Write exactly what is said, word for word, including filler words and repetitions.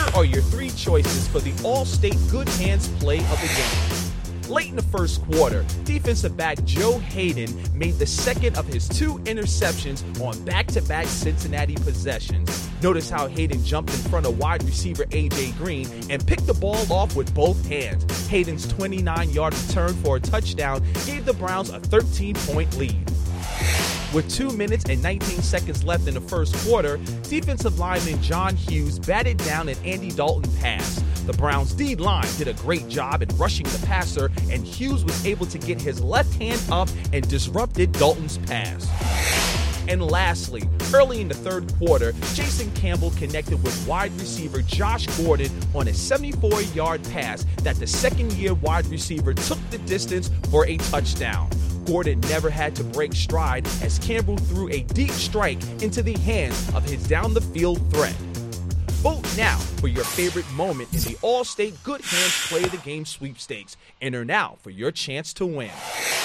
Here are your three choices for the All-State Good Hands play of the game. Late in the first quarter, defensive back Joe Hayden made the second of his two interceptions on back-to-back Cincinnati possessions. Notice how Hayden jumped in front of wide receiver A J Green and picked the ball off with both hands. Hayden's twenty-nine-yard return for a touchdown gave the Browns a thirteen-point lead. With two minutes and nineteen seconds left in the first quarter, defensive lineman John Hughes batted down an Andy Dalton pass. The Browns' D-line did a great job in rushing the passer, and Hughes was able to get his left hand up and disrupted Dalton's pass. And lastly, early in the third quarter, Jason Campbell connected with wide receiver Josh Gordon on a seventy-four-yard pass that the second-year wide receiver took the distance for a touchdown. Gordon never had to break stride as Campbell threw a deep strike into the hands of his down-the-field threat. Vote now for your favorite moment in the All-State Good Hands Play the Game sweepstakes. Enter now for your chance to win.